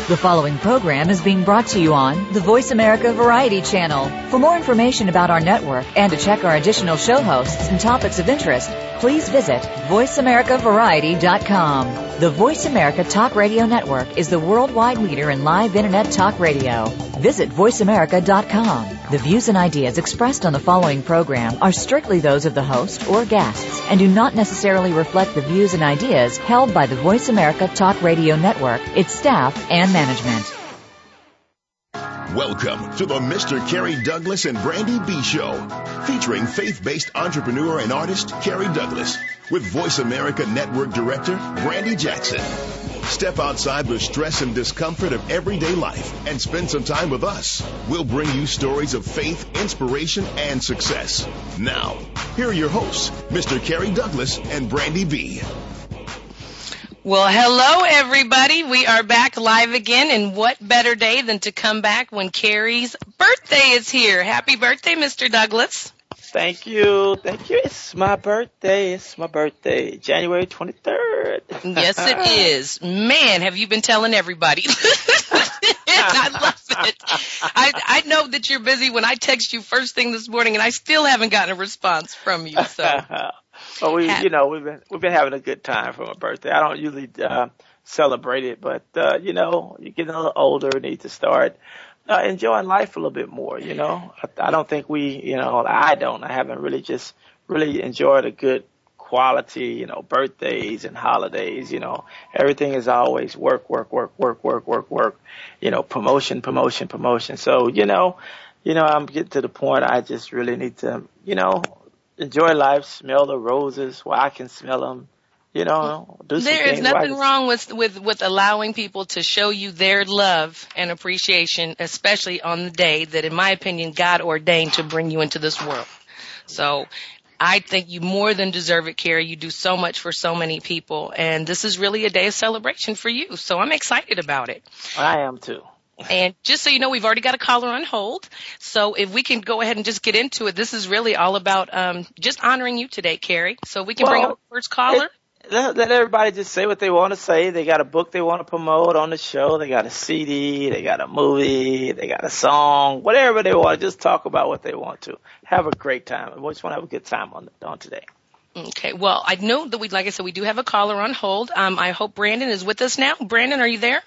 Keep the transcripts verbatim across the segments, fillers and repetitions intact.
The following program is being brought to you on the Voice America Variety Channel. For more information about our network and to check our additional show hosts and topics of interest, please visit voice america variety dot com. The Voice America Talk Radio Network is the worldwide leader in live Internet talk radio. Visit voice america dot com. The views and ideas expressed on the following program are strictly those of the host or guests and do not necessarily reflect the views and ideas held by the Voice America Talk Radio Network, its staff, and management. Welcome to the Mister Kerry Douglas and Brandy B Show, featuring faith-based entrepreneur and artist Kerry Douglas with Voice America Network Director Brandy Jackson. Step outside the stress and discomfort of everyday life and spend some time with us. We'll bring you stories of faith, inspiration, and success. Now, here are your hosts, Mister Kerry Douglas and Brandy B. Well, hello, everybody. We are back live again, and what better day than to come back when Kerry's birthday is here. Happy birthday, Mister Douglas. Thank you. Thank you. It's my birthday. It's my birthday, January twenty-third. Yes, it is. Man, have you been telling everybody? I love it. I, I know that you're busy when I text you first thing this morning, and I still haven't gotten a response from you. So. Well, we, you know, we've been we've been having a good time for my birthday. I don't usually uh, celebrate it, but uh, you know, you get a little older, need to start uh, enjoying life a little bit more. You know, I, I don't think we, you know, I don't. I haven't really just really enjoyed a good quality, you know, birthdays and holidays. You know, everything is always work, work, work, work, work, work, work. You know, promotion, promotion, promotion. So, you know, you know, I'm getting to the point. I just really need to, you know. Enjoy life, smell the roses while I can smell them, you know, do some There things. is nothing wrong with, with, with allowing people to show you their love and appreciation, especially on the day that, in my opinion, God ordained to bring you into this world. So I think you more than deserve it, Kerry. You do so much for so many people, and this is really a day of celebration for you. So I'm excited about it. I am, too. And just so you know, we've already got a caller on hold. So if we can go ahead and just get into it, this is really all about um, just honoring you today, Kerry. So we can well, bring up the first caller. Let, let everybody just say what they want to say. They got a book they want to promote on the show. They got a C D. They got a movie. They got a song. Whatever they want. Just talk about what they want to. Have a great time. We just want to have a good time on, on today. Okay. Well, I know that we, like I said, we do have a caller on hold. Um, I hope Brandon is with us now. Brandon, are you there?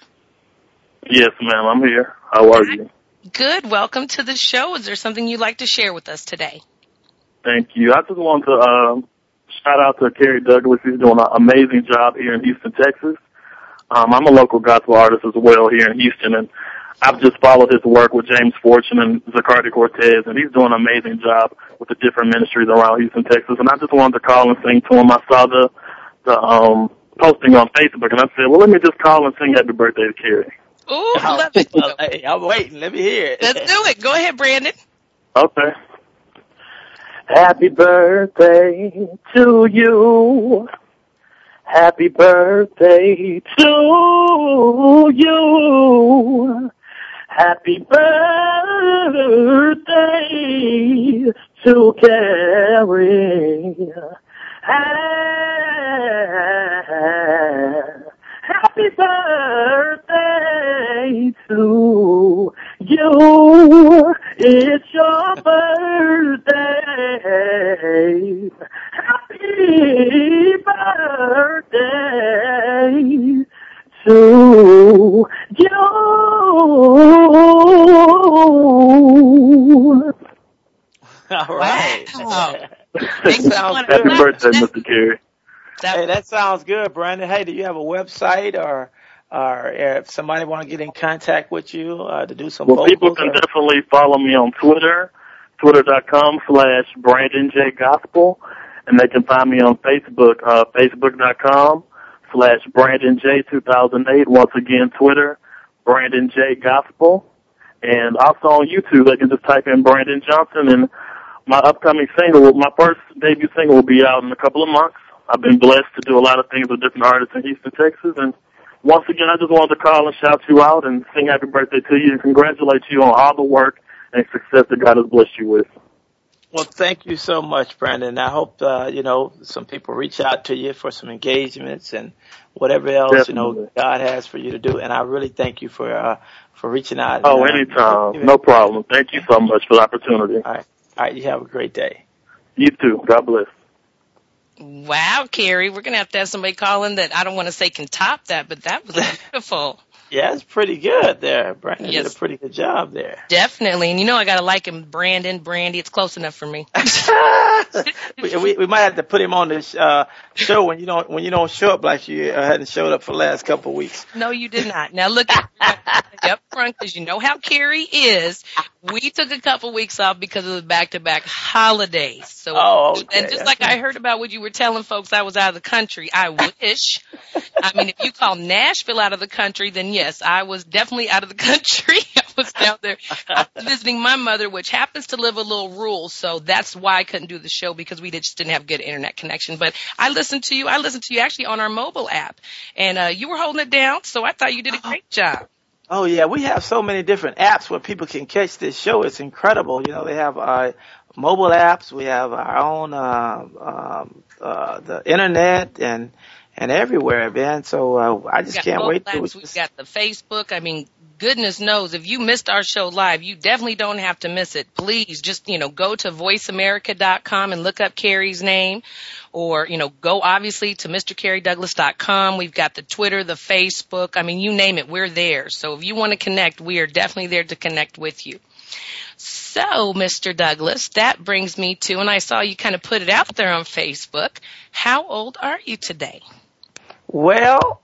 Yes, ma'am, I'm here. How are you? Good. Welcome to the show. Is there something you'd like to share with us today? Thank you. I just want to um, shout out to Kerry Douglas. He's doing an amazing job here in Houston, Texas. Um, I'm a local gospel artist as well here in Houston, and I've just followed his work with James Fortune and Zacardi Cortez, and he's doing an amazing job with the different ministries around Houston, Texas. And I just wanted to call and sing to him. I saw the, the um, posting on Facebook, and I said, well, let me just call and sing happy birthday to Kerry. Ooh, I love it. Well, hey, I'm waiting. Let me hear it. Let's do it. Go ahead, Brandon. Okay. Happy birthday to you. Happy birthday to you. Happy birthday to Kerry. Happy birthday to you. It's your birthday. Happy birthday to you. All right. Wow. That sounds good. Happy birthday, Mister Kerry. Hey, that sounds good, Brandon. Hey, do you have a website or, or if somebody want to get in contact with you uh, to do some Well, vocals? people can or? definitely follow me on Twitter, twitter.com slash Brandon J Gospel, and they can find me on Facebook, uh, facebook.com slash Brandon J 2008. Once again, Twitter, Brandon J Gospel, and also on YouTube, they can just type in Brandon Johnson, and my upcoming single, my first debut single will be out in a couple of months. I've been blessed to do a lot of things with different artists in Houston, Texas, and once again, I just wanted to call and shout you out and sing happy birthday to you and congratulate you on all the work and success that God has blessed you with. Well, thank you so much, Brandon. I hope, uh, you know, some people reach out to you for some engagements and whatever else, Definitely. you know, God has for you to do. And I really thank you for, uh, for reaching out. Oh, and, anytime. Uh, no problem. Thank you so much for the opportunity. All right. All right. You have a great day. You too. God bless. Wow, Carrie, we're going to have to have somebody call in that I don't want to say can top that, but that was beautiful. Yeah, it's pretty good there. Brandon yes. did a pretty good job there. Definitely. And you know I got to like him, Brandon, Brandy. It's close enough for me. we, we we might have to put him on this uh, show when you don't when you don't show up like you uh, hadn't showed up for the last couple of weeks. No, you did not. Now look at up front because you know how Carrie is. We took a couple weeks off because of the back-to-back holidays. So, oh, okay. And just like right. I heard about what you were telling folks, I was out of the country. I wish. I mean, if you call Nashville out of the country, then yes, I was definitely out of the country. I was down there I was visiting my mother, which happens to live a little rural. So that's why I couldn't do the show because we just didn't have good internet connection. But I listened to you. I listened to you actually on our mobile app, and uh, you were holding it down. So I thought you did a great job. Oh, yeah, we have so many different apps where people can catch this show. It's incredible. You know, they have uh, mobile apps. We have our own, uh, um, uh, the internet and and everywhere, man. So uh, I just can't wait. To We've just... got the Facebook. I mean, goodness knows, if you missed our show live, you definitely don't have to miss it. Please just, you know, go to voice america dot com and look up Carrie's name. Or, you know, go obviously to Mr Carey Douglas dot com. We've got the Twitter, the Facebook. I mean, you name it, we're there. So if you want to connect, we are definitely there to connect with you. So, Mister Douglas, that brings me to, and I saw you kind of put it out there on Facebook. How old are you today? Well,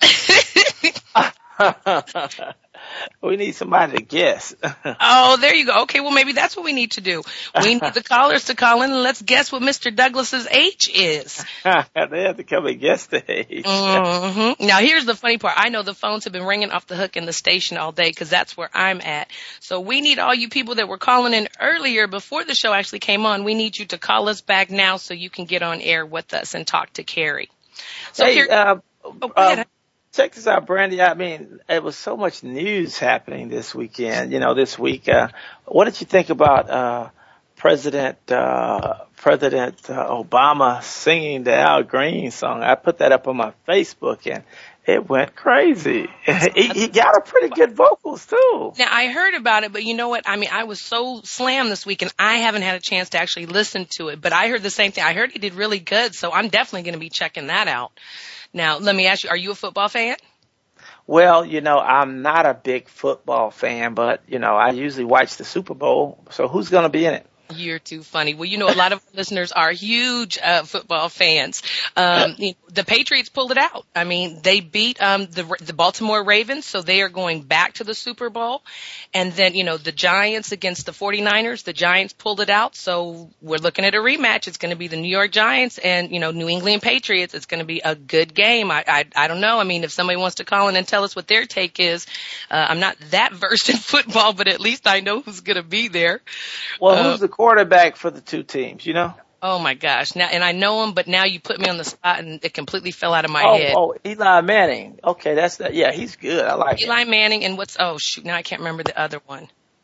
we need somebody to guess. Oh, there you go. Okay, well, maybe that's what we need to do. We need the callers to call in and let's guess what Mister Douglas's age is. They have to come and guess the age. Mm-hmm. Now, here's the funny part. I know the phones have been ringing off the hook in the station all day because that's where I'm at. So we need all you people that were calling in earlier before the show actually came on. We need you to call us back now so you can get on air with us and talk to Carrie. So hey, here, uh, oh, go ahead. Uh, check this out, Brandy. I mean, it was so much news happening this weekend, you know, this week. Uh, what did you think about uh, President uh, President uh, Obama singing the Al Green song? I put that up on my Facebook, and it went crazy. he, he got a pretty good vocals, too. Now, I heard about it, but you know what? I mean, I was so slammed this week, and I haven't had a chance to actually listen to it. But I heard the same thing. I heard he did really good, so I'm definitely going to be checking that out. Now, let me ask you, are you a football fan? Well, you know, I'm not a big football fan, but, you know, I usually watch the Super Bowl. So who's going to be in it? You're too funny. Well, you know, a lot of listeners are huge uh, football fans. Um, you know, the Patriots pulled it out. I mean, they beat um, the the Baltimore Ravens, so they are going back to the Super Bowl. And then, you know, the Giants against the forty-niners, the Giants pulled it out. So we're looking at a rematch. It's going to be the New York Giants and, you know, New England Patriots. It's going to be a good game. I, I I don't know. I mean, if somebody wants to call in and tell us what their take is, uh, I'm not that versed in football, but at least I know who's going to be there. Well, uh, who's the quarterback for the two teams, you know? Oh my gosh. Now, and I know him, but now you put me on the spot and it completely fell out of my oh, head. Oh, Eli Manning. Okay, that's that. Yeah, he's good. I like Eli him. Manning and what's, oh shoot, now I can't remember the other one.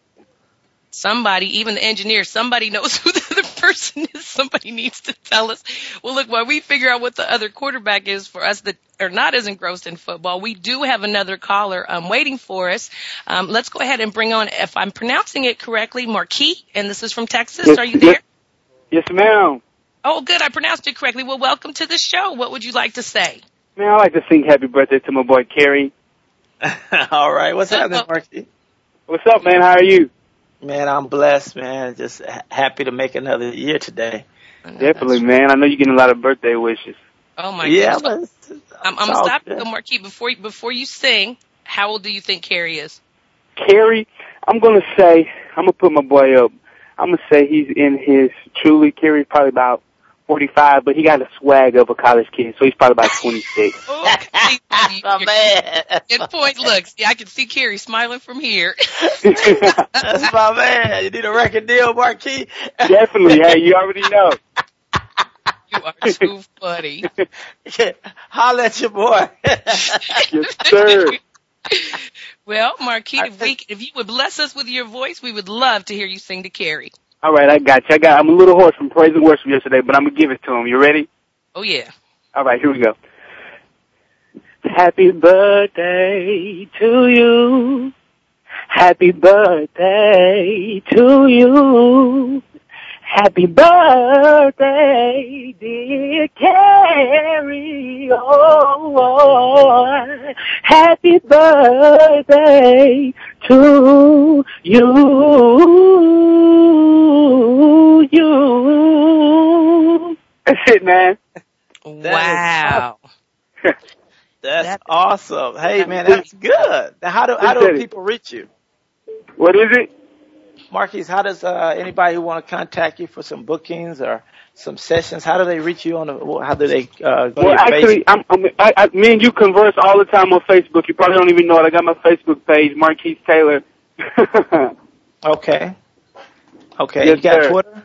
Somebody, even the engineer, somebody knows who the other person is. Somebody needs to tell us. Well, look, while we figure out what the other quarterback is for us that are not as engrossed in football, we do have another caller um, waiting for us. Um, let's go ahead and bring on, if I'm pronouncing it correctly, Marquis, and this is from Texas. Yes, are you there? Yes, ma'am. Oh, good. I pronounced it correctly. Well, welcome to the show. What would you like to say? Man, I'd like to sing happy birthday to my boy, Carrie. All right. What's happening, Marquis? What's up, man? How are you? Man, I'm blessed, man. Just happy to make another year today. Definitely, man. I know you're getting a lot of birthday wishes. Oh, my yeah, goodness. Yeah, I'm, I'm going to stop you, Marquis. Before, before you sing, how old do you think Carrie is? Carrie, I'm going to say, I'm going to put my boy up. I'm going to say he's in his, truly, Carrie's probably about forty-five, but he got a swag of a college kid, so he's probably about twenty-six. Okay. That's my man. Good point. Look, see, I can see Carrie smiling from here. That's my man. You need a record deal, Marquis? Definitely. Hey, you already know. You are too funny. Holla at your boy. Yes, sir. Well, Marquis, if, we, if you would bless us with your voice, we would love to hear you sing to Carrie. All right, I got you. I got. I'm a little hoarse from praise and worship yesterday, but I'm gonna give it to him. You ready? Oh yeah. All right, here we go. Happy birthday to you. Happy birthday to you. Happy birthday, dear Carrie. Oh, happy birthday to you. You. That's it, man. Wow. That's That- awesome. Hey, man, that's good. Now, how do how do people reach you? What is it? Marquise, how does uh, anybody who want to contact you for some bookings or some sessions, how do they reach you on the, how do they uh, go Well, to your actually, Facebook? I'm, I'm, I, I, me and you converse all the time on Facebook. You probably don't even know it. I got my Facebook page, Marquise Taylor. Okay. Okay. Yes, you got sir. Twitter?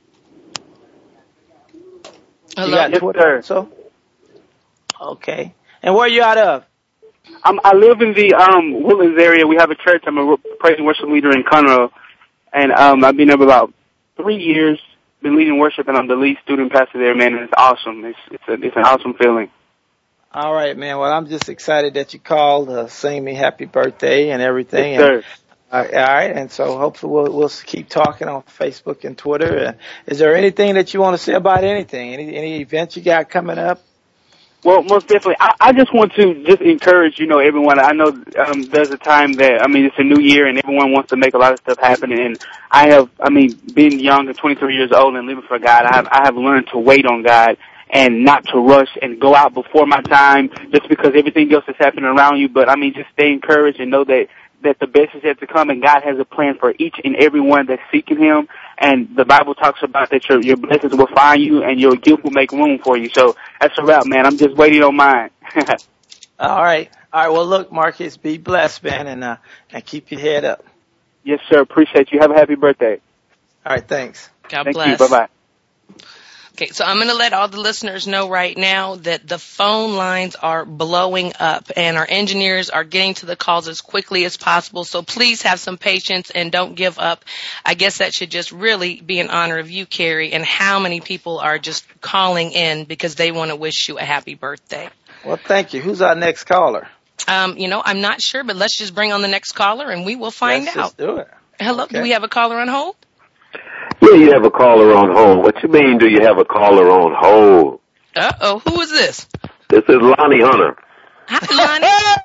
Hello? You got Yes, Twitter sir. also? Okay. And where are you out of? I'm, I live in the um, Woodlands area. We have a church. I'm a praise and worship leader in Conroe. And um, I've been there about three years, been leading worship, and I'm the lead student pastor there, man, and it's awesome. It's it's, a, it's an awesome feeling. All right, man. Well, I'm just excited that you called, uh, sing me happy birthday and everything. Yes, sir. And, uh, all right, and so hopefully we'll, we'll keep talking on Facebook and Twitter. Uh, is there anything that you want to say about anything? Any any events you got coming up? Well, most definitely. I, I just want to just encourage, you know, everyone. I know um, there's a time that, I mean, it's a new year and everyone wants to make a lot of stuff happen. And I have, I mean, being young and twenty-three years old and living for God, I have, I have learned to wait on God and not to rush and go out before my time just because everything else is happening around you. But, I mean, just stay encouraged and know that, that the best is yet to come and God has a plan for each and every one that's seeking Him. And the Bible talks about that your, your blessings will find you and your guilt will make room for you. So that's a wrap, man. I'm just waiting on mine. All right. All right. Well, look, Marcus, be blessed, man, and uh, and keep your head up. Yes, sir. Appreciate you. Have a happy birthday. All right. Thanks. God Thank bless. you. Bye-bye. Okay, so I'm going to let all the listeners know right now that the phone lines are blowing up and our engineers are getting to the calls as quickly as possible. So please have some patience and don't give up. I guess that should just really be in honor of you, Carrie, and how many people are just calling in because they want to wish you a happy birthday. Well, thank you. Who's our next caller? Um, you know, I'm not sure, but let's just bring on the next caller and we will find Let's out. just do it. Hello, Okay. do we have a caller on hold? Yeah, you have a caller on hold. What you mean, do you have a caller on hold? Uh-oh, who is this? This is Lonnie Hunter. Hi,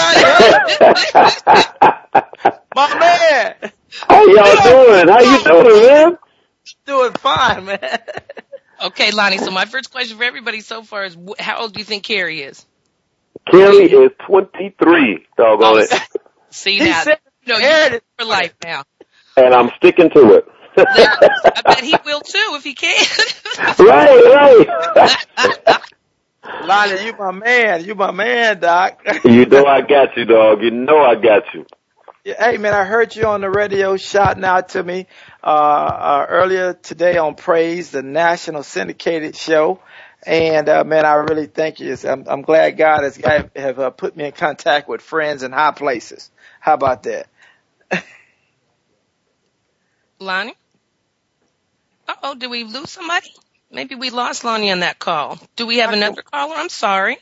Lonnie. My man. How y'all doing? How you doing, man? Doing fine, man. Okay, Lonnie, so my first question for everybody so far is wh- how old do you think Carrie is? Carrie is twenty-three, doggone Oh, it. See He now, said no, you inherited for life now. And I'm sticking to it. I bet he will too if he can. Right, right. Lonnie, you my man. You my man, Doc. You know I got you, dog. You know I got you. Yeah, hey, man, I heard you on the radio shouting out to me uh, uh earlier today on Praise, the national syndicated show. And, uh, man, I really thank you. I'm, I'm glad God has got, have uh, put me in contact with friends in high places. How about that? Lonnie? Uh-oh, did we lose somebody? Maybe we lost Lonnie on that call. Do we have another caller? I'm sorry.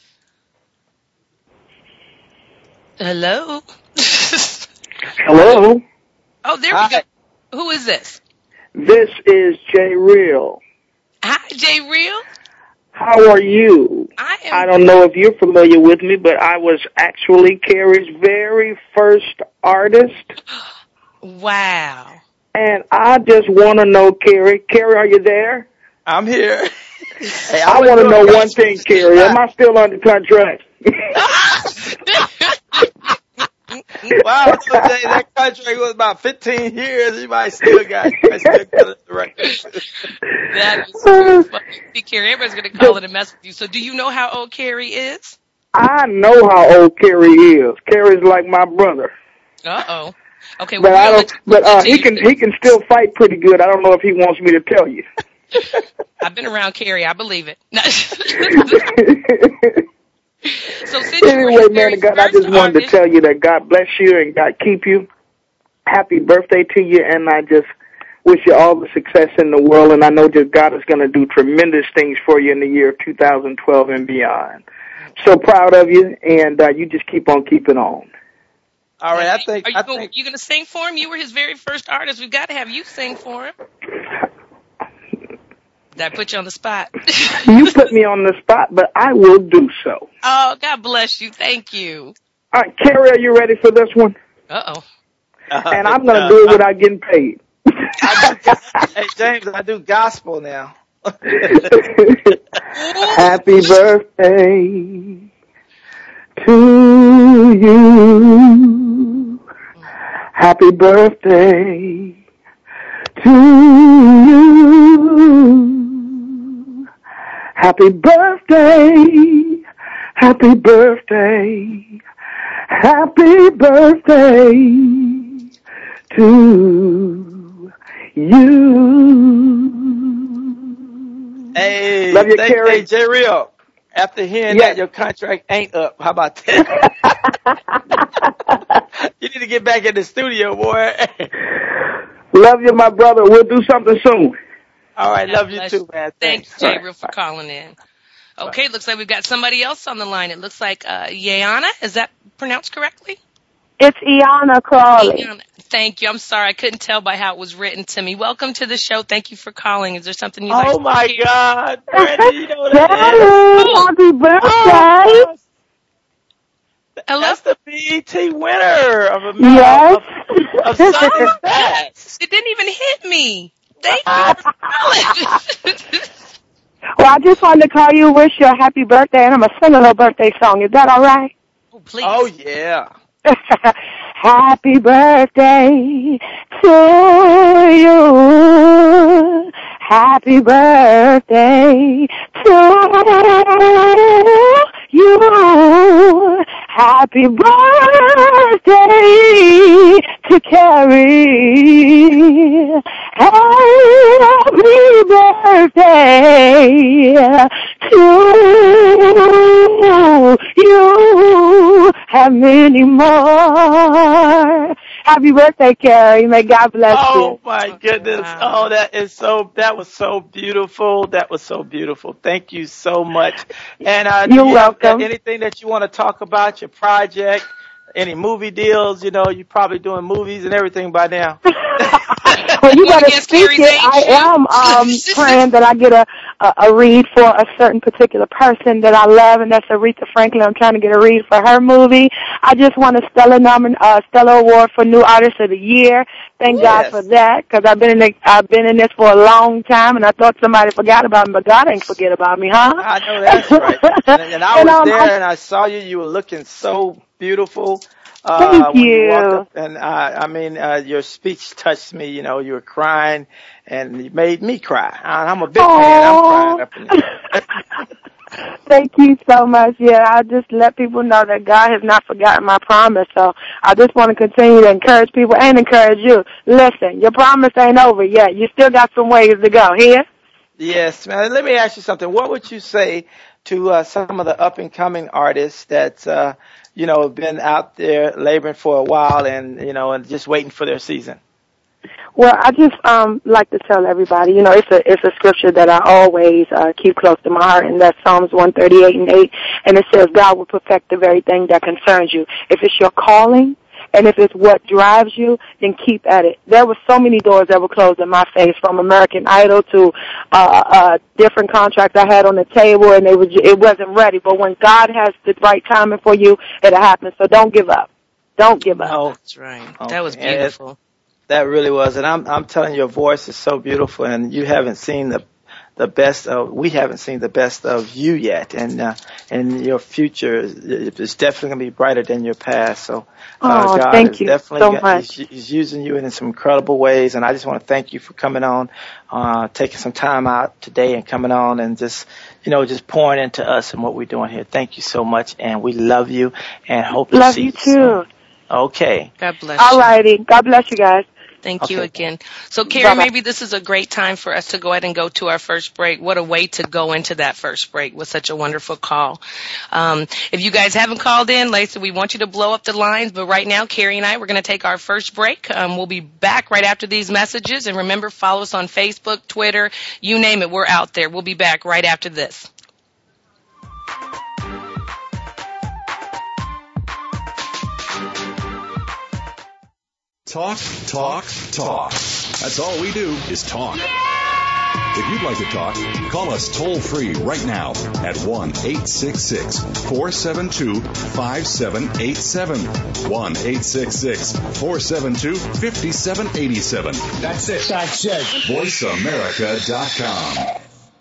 Hello? Hello, Oh, there Hi. we go. Who is this? this is Jay Real. Hi, Jay Real. How are you? I am. I don't know if you're familiar with me, but I was actually Carrie's very first artist. Wow. And I just want to know, Carrie. Carrie, are you there? I'm here. Hey, I want to know one thing, Carrie. Am I still under contract? Wow, so Jay, that contract was about fifteen years. You might still got, you might still got the record. That is so funny. See, Carrie, everybody's going to call it and mess with you. So do you know how old Carrie is? I know how old Carrie is. Carrie's like my brother. Uh-oh. Okay, But well, I we'll don't. let you- But we'll uh, let he you- can he can still fight pretty good. I don't know if he wants me to tell you. I've been around Carrie. I believe it. So since Anyway, you were man, Carrie's God, I first just wanted to artist- tell you that God bless you and God keep you. Happy birthday to you, and I just wish you all the success in the world, and I know that God is going to do tremendous things for you in the year of two thousand twelve and beyond. So proud of you, and uh, you just keep on keeping on. All right, I think. Are you, I go, think you going to sing for him? You were his very first artist. We've got to have you sing for him. Did I put you on the spot? You put me on the spot, but I will do so. Oh, God bless you. Thank you. All right, Carrie, are you ready for this one? Uh-oh. Uh, And I'm going to uh, do it without getting paid. I do, hey, James, I do gospel now. Happy birthday to you. Happy birthday to you. Happy birthday. Happy birthday. Happy birthday to you. Hey, Love you, thank, Carrie. hey, J. Rio, after hearing Yes. that, your contract ain't up. How about that? You need to get back in the studio, boy. Love you, my brother. We'll do something soon. All right, love you bless too, man. Thanks, Thanks. J. Real, for calling in. Okay, looks like we've got somebody else on the line. It looks like uh, Yana. Is that pronounced correctly? It's Iana Crawley. Iana. Thank you. I'm sorry. I couldn't tell by how it was written to me. Welcome to the show. Thank you for calling. Is there something you'd like Oh, to my hear? God. Brandy, you know what that Kelly, is? happy birthday. Oh, Hello? that's the B E T winner of a Yes. of, of Sunday's Best. It didn't even hit me. Thank you for calling. Well, I just wanted to call you, wish you a happy birthday, and I'm going to sing a little birthday song. Is that all right? Oh, please. Oh, yeah. Happy birthday to you. Happy birthday to you. Happy birthday to Carrie. Happy birthday to you. Have many more. Happy birthday, Carrie. May God bless Oh, you. my goodness. Wow. Oh, that is so, that was so beautiful. That was so beautiful. Thank you so much. And, uh, do You're you have welcome. anything that you want to talk about, your project, any movie deals? You know, you're probably doing movies and everything by now. Well, you Wanna better guess speak Carrie's it. age, I too? am um, praying that I get a, a, a read for a certain particular person that I love, and that's Aretha Franklin. I'm trying to get a read for her movie. I just won a Stellar nomin- uh, Stellar Award for New Artist of the Year. Thank Yes. God for that, because I've been in the, I've been in this for a long time, and I thought somebody forgot about me, but God ain't forget about me, huh? I know that's right. And, and I And, was um, there I- and I saw you. You were looking so beautiful. Uh, Thank when you you. walked up, and uh, I mean, uh, your speech touched me. You know, you were crying, and you made me cry. I- I'm a big fan. I'm crying up in there. Thank you so much. Yeah, I just let people know that God has not forgotten my promise. So I just want to continue to encourage people and encourage you. Listen, your promise ain't over yet. You still got some ways to go. Here? Yes, man. Let me ask you something. What would you say to uh, some of the up and coming artists that uh, you know have been out there laboring for a while and you know and just waiting for their season? Well, I just um like to tell everybody, you know, it's a it's a scripture that I always uh, keep close to my heart, and that's Psalms one thirty-eight and eight, and it says, God will perfect the very thing that concerns you. If it's your calling, and if it's what drives you, then keep at it. There were so many doors that were closed in my face, from American Idol to uh, uh, different contracts I had on the table, and it was it wasn't ready. But when God has the right timing for you, it'll happen. So don't give up. Don't give up. Oh, That's right. okay. That was And it- beautiful. That really was, and I'm I'm telling you, your voice is so beautiful, and you haven't seen the the best of. We haven't seen the best of you yet, and uh, and your future is, is definitely going to be brighter than your past. So, uh, Oh, God thank is you definitely so got- much. he's, he's using you in some incredible ways, and I just want to thank you for coming on, uh, taking some time out today and coming on and just you know just pouring into us and what we're doing here. Thank you so much, and we love you and hope to Love see you you soon. too. Okay. God bless All you. righty. God bless you guys. Thank Okay. you again. So, Carrie, Bye-bye. maybe this is a great time for us to go ahead and go to our first break. What a way to go into that first break with such a wonderful call. Um, if you guys haven't called in, like I said, we want you to blow up the lines. But right now, Carrie and I, we're going to take our first break. Um, we'll be back right after these messages. And remember, follow us on Facebook, Twitter, you name it. We're out there. We'll be back right after this. Talk, talk, talk. That's all we do is talk. If you'd like to talk, call us toll free right now at one eight six six, four seven two, five seven eight seven. one eight six six, four seven two, five seven eight seven. That's it. That's it. voice america dot com.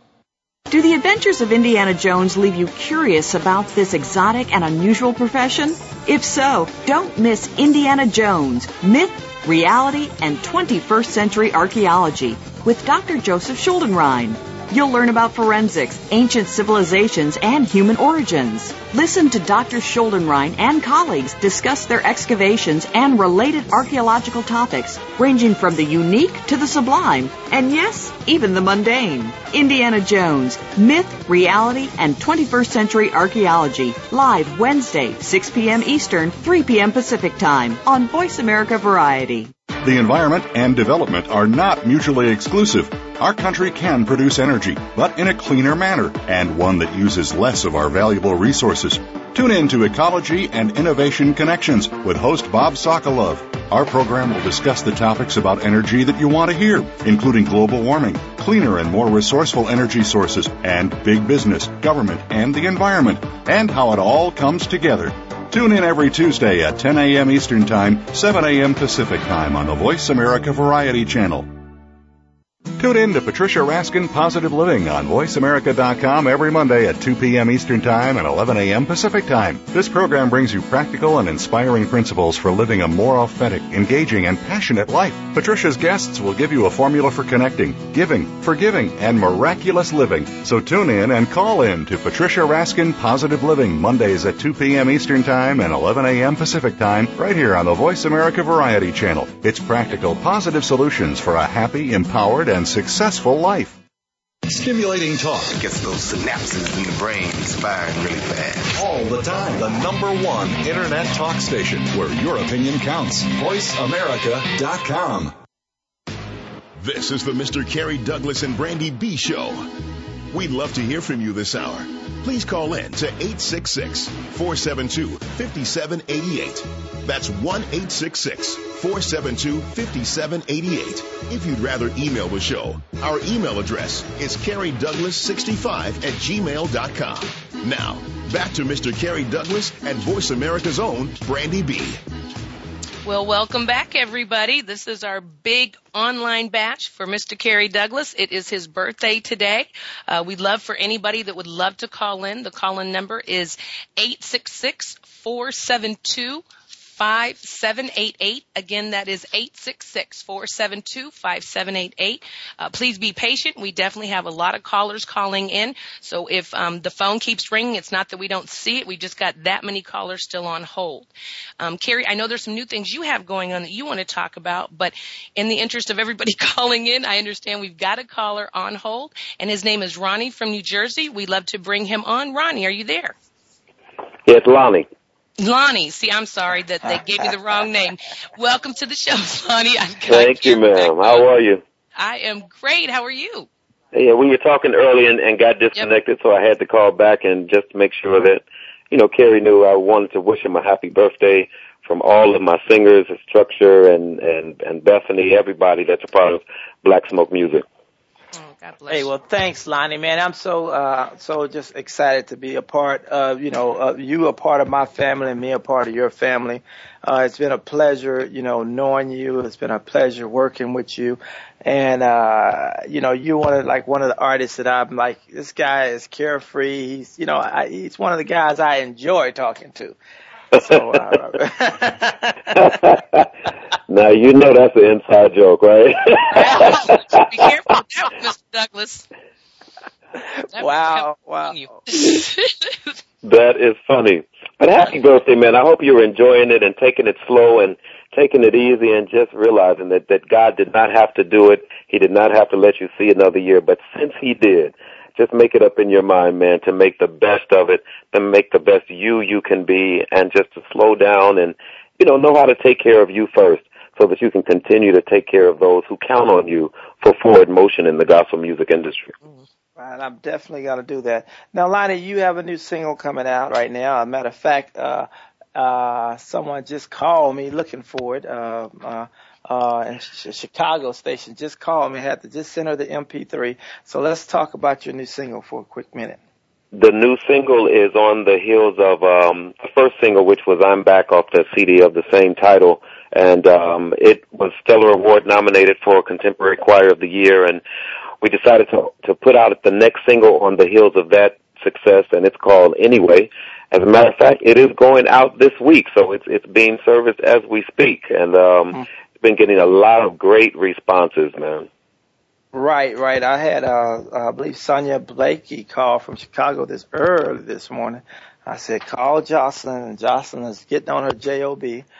Do the adventures of Indiana Jones leave you curious about this exotic and unusual profession? If so, don't miss Indiana Jones, Myth, Reality, and twenty-first Century Archaeology with Doctor Joseph Schuldenrein. You'll learn about forensics, ancient civilizations, and human origins. Listen to Doctor Schuldenrein and colleagues discuss their excavations and related archaeological topics, ranging from the unique to the sublime, and yes, even the mundane. Indiana Jones, Myth, Reality, and twenty-first Century Archaeology, live Wednesday, six p.m. Eastern, three p.m. Pacific Time, on Voice America Variety. The environment and development are not mutually exclusive. Our country can produce energy, but in a cleaner manner, and one that uses less of our valuable resources. Tune in to Ecology and Innovation Connections with host Bob Sokolov. Our program will discuss the topics about energy that you want to hear, including global warming, cleaner and more resourceful energy sources, and big business, government, and the environment, and how it all comes together. Tune in every Tuesday at ten a.m. Eastern Time, seven a.m. Pacific Time on the Voice America Variety Channel. Tune in to Patricia Raskin Positive Living on voice america dot com every Monday at two p.m. Eastern Time and eleven a.m. Pacific Time. This program brings you practical and inspiring principles for living a more authentic, engaging, and passionate life. Patricia's guests will give you a formula for connecting, giving, forgiving, and miraculous living. So tune in and call in to Patricia Raskin Positive Living Mondays at two p.m. Eastern Time and eleven a.m. Pacific Time right here on the Voice America Variety Channel. It's practical, positive solutions for a happy, empowered, and successful life. Stimulating talk. It gets those synapses in the brain firing really fast. All the time. The number one Internet talk station where your opinion counts. voice america dot com. This is the Mister Kerry Douglas and Brandy B Show. We'd love to hear from you this hour. Please call in to eight six six, four seven two, five seven eight eight. That's one eight six six, four seven two, five seven eight eight. If you'd rather email the show, our email address is kerry douglas sixty-five at gmail dot com. Now, back to Mister Kerry Douglas and Voice America's own Brandy B. Well, welcome back, everybody. This is our big online batch for Mister Kerry Douglas. It is his birthday today. Uh, we'd love for anybody that would love to call in. The call-in number is eight six six, four seven two, five seven eight eight. Again, that is eight six six, four seven two, five seven eight eight. Uh, please be patient. We definitely have a lot of callers calling in. So if um, the phone keeps ringing, it's not that we don't see it. We just got that many callers still on hold. Um, Carrie, I know there's some new things you have going on that you want to talk about, but in the interest of everybody calling in, I understand we've got a caller on hold, and his name is Ronnie from New Jersey. We'd love to bring him on. Ronnie, are you there? Yes, Lonnie. Lonnie. See, I'm sorry that they gave me the wrong name. Welcome to the show, Lonnie. I've got Thank you, ma'am. How are you? I am great. How are you? Yeah, we were talking early and, and got disconnected, yep. So I had to call back and just to make sure that, you know, Kerry knew I wanted to wish him a happy birthday from all of my singers, Structure and, and, and Bethany, everybody that's a part of Black Smoke Music. God bless hey, well, thanks, Lonnie, man. I'm so uh, so just excited to be a part of, you know, uh, you a part of my family and me a part of your family. Uh, it's been a pleasure, you know, knowing you. It's been a pleasure working with you. And, uh, you know, you're one of, like, one of the artists that I'm like, this guy is carefree. He's, you know, I, he's one of the guys I enjoy talking to. So, uh, now, you know that's an inside joke, right? Be careful with that, Mister Douglas. That wow, wow. That is funny. But happy birthday, man. I hope you're enjoying it and taking it slow and taking it easy and just realizing that, that God did not have to do it. He did not have to let you see another year. But since he did, just make it up in your mind, man, to make the best of it, to make the best you you can be, and just to slow down and, you know, know how to take care of you first so that you can continue to take care of those who count on you for forward motion in the gospel music industry. Right, I'm definitely going to do that. Now, Lonnie, you have a new single coming out right now. As a matter of fact, uh, uh, someone just called me looking for it. Uh, uh, uh, in sh- Chicago station just called me. Had to just send her the M P three. So let's talk about your new single for a quick minute. The new single is on the heels of um, the first single, which was I'm Back, off the C D of the same title. And um, it was Stellar Award nominated for Contemporary Choir of the Year. And we decided to, to put out the next single on the heels of that success, and it's called Anyway. As a matter of fact, it is going out this week, so it's it's being serviced as we speak. And um, mm-hmm. it's been getting a lot of great responses, man. Right, right. I had, uh, I believe, Sonia Blakey call from Chicago this early this morning. I said, call Jocelyn, and Jocelyn is getting on her job.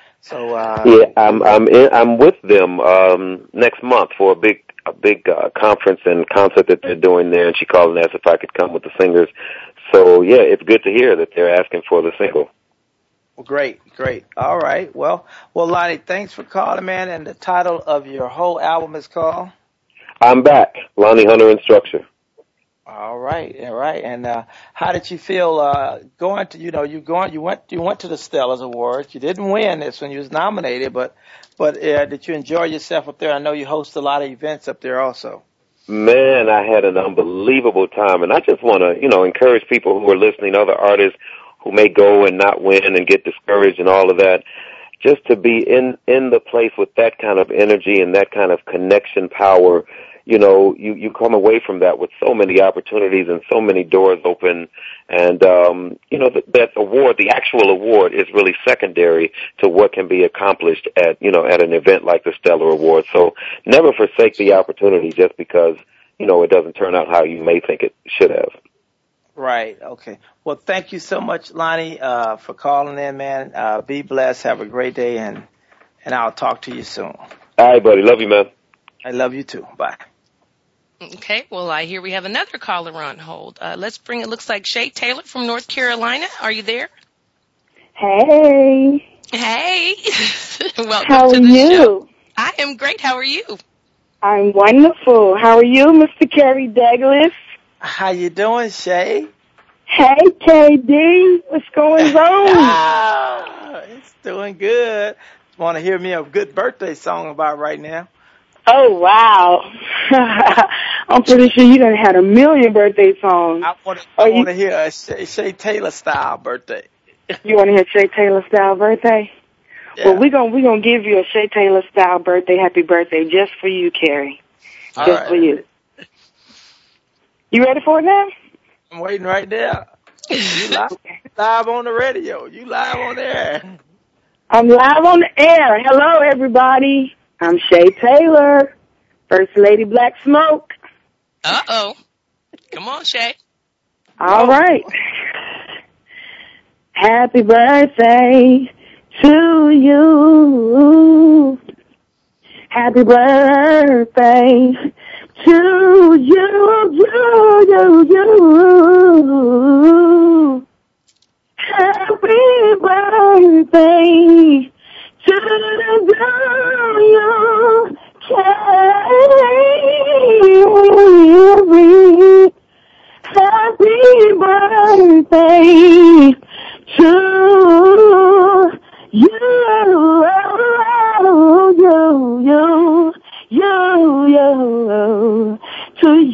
So uh, yeah, I'm I'm in, I'm with them um, next month for a big a big uh, conference and concert that they're doing there, and she called and asked if I could come with the singers. So yeah, it's good to hear that they're asking for the single. Well, great, great. All right. Well, well, Lonnie, thanks for calling, man. And the title of your whole album is called I'm Back, Lonnie Hunter in Structure. All right, all right. And uh, how did you feel uh, going to, you know, you going, you went, you went to the Stellars Awards. You didn't win this when you was nominated, but, but uh, did you enjoy yourself up there? I know you host a lot of events up there also. Man, I had an unbelievable time, and I just want to, you know, encourage people who are listening, other artists who may go and not win and get discouraged and all of that, just to be in in the place with that kind of energy and that kind of connection power. You know, you, you come away from that with so many opportunities and so many doors open. And, um, you know, that, that award, the actual award is really secondary to what can be accomplished at, you know, at an event like the Stellar Award. So never forsake the opportunity just because, you know, it doesn't turn out how you may think it should have. Right. Okay. Well, thank you so much, Lonnie, uh, for calling in, man. Uh, be blessed. Have a great day, and, and I'll talk to you soon. All right, buddy. Love you, man. I love you too. Bye. Okay, well, I hear we have another caller on hold. Uh, let's bring, it looks like Shay Taylor from North Carolina. Are you there? Hey. Hey. Welcome How to are the you? show. I am great. How are you? I'm wonderful. How are you, Mister Kerry Douglas? How you doing, Shay? Hey, K D. What's going on? Ah, it's doing good. Want to hear me a good birthday song about right now? Oh, wow. I'm pretty sure you done had a million birthday songs. I want to, I want to hear a Shay, Shay Taylor style birthday. You want to hear Shay Taylor style birthday? Yeah. Well, we're going we're gonna give you a Shay Taylor style birthday, happy birthday, just for you, Carrie. All just right. for you. You ready for it now? I'm waiting right there. You live, live on the radio. You live on the air. I'm live on the air. Hello, everybody. I'm Shay Taylor, First Lady Black Smoke. Uh-oh. Come on, Shay. All right. Happy birthday to you. Happy birthday to you, you, you, you. Happy birthday to you, Carrie. Happy birthday to you, you, you, you, you, to